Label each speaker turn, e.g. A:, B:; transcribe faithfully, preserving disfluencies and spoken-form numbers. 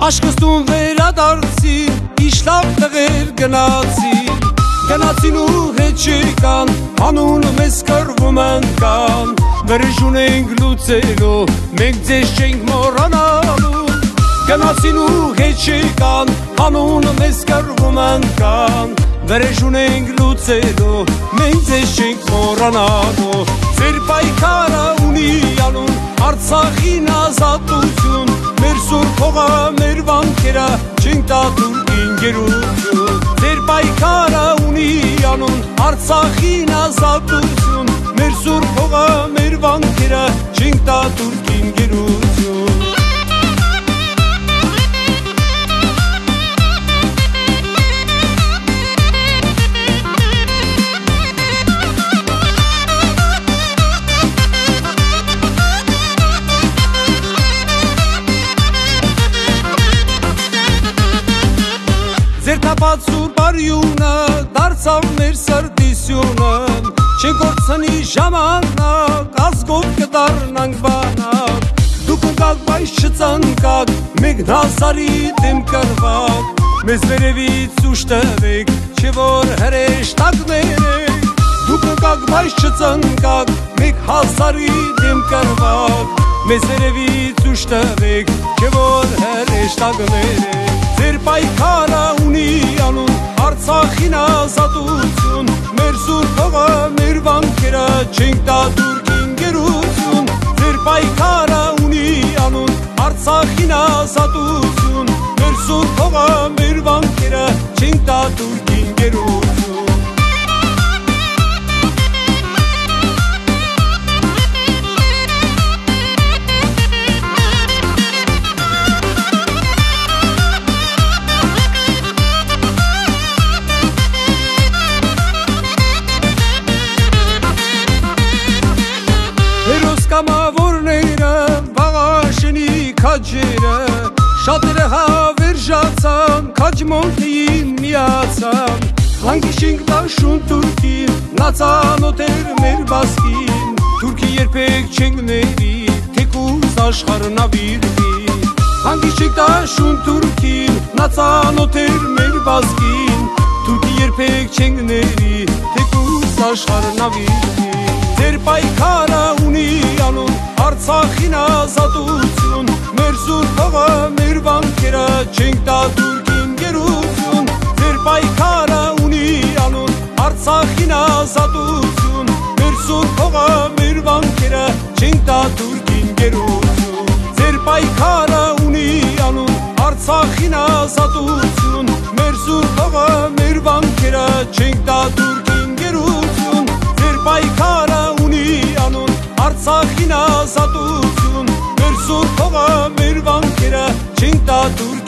A: Աշկս տուն վերադարձին, իշլավ տղեր գնացին Գնացին ու հետ չեկան, անունը մեզ կրվում են կան Վրեժուն ենք լուծելու, մենք ձեզ չենք մոռանալու Գնացին ու հետ չեկան, անունը մեզ կրվում են կան Վրեժուն ենք լուծելու, մենք ձեզ չենք մոռանալու Ձեր պայքարը ունի անուն, Արցախին ազատություն Մեր սուրբ հողը, մեր վանքերը, չենք տա թուրքին գերություն Ձեր պայքարը ունի անուն, Արցախին ազատություն Մեր սուրբ հողը, մեր վանքերը, չենք տա թուրքին գերություն Ձեր թապած սուրբ արյունը դարձավ մեր սրտիսյունը Չենք կորցնի ժամանակ, ազգով կդառնանք բանակ Դուք ընկաք, բայց չծնկաք, մենք հազարի դեմ կռվակ Մեզ վերևից ուշ տվեք, չէ որ հրեշտակներ եք Դուք ընկաք, բայց չծնկաք, մենք հազարի դեմ կռվակ Մեզ վերևից ուշ տվեք, չէ որ հրեշտակներ եք Ձեր պայքարը ունի անուն, Արցախին ազատություն Մեր սուրբ հողը, մեր վանքերը, չենք տա թուրքին գերություն Ձեր պայքարը ունի անուն, Արցախին ազատություն Մեր սուրբ հողը, մեր վանքերը, չենք տա թուրքին գերություն Կամավորները, վաղաշնի քաջերը Շատերը հավերժացան, քաջմոնթեին միացան Հանգիշինք տաշուն թուրքին, նա ծանոթ էր մեր բասկին Թուրքի երբեք չենք ների, թեկուզ աշխարհը նավիրվի Հանգիշինք տաշուն թուրքին, նա ծանոթ էր մեր բասկին Թուրքի երբեք չենք ների, թեկուզ աշխարհը նավիրվի Ձեր պայքարը ունի անուն, Արցախին ազատություն Մեր սուրբ հողը, մեր վանքերը, չենք տա թուրքին գերություն Ձեր պայքարը ունի անուն, Արցախին ազատություն Մեր սուրբ հողը, մեր վանքերը, չենք տա թուրքին գերություն Ձեր պայքարը ունի անուն, Արցախին ազատություն Մեր սուրբ հողը, մեր վանքերը, չենք տա թուրքին գերություն Ձեր պայքարը ունի անուն, Արցախին ազատություն Մեր սուրբ հողը, մեր վանքերը, չենք տա թուրքին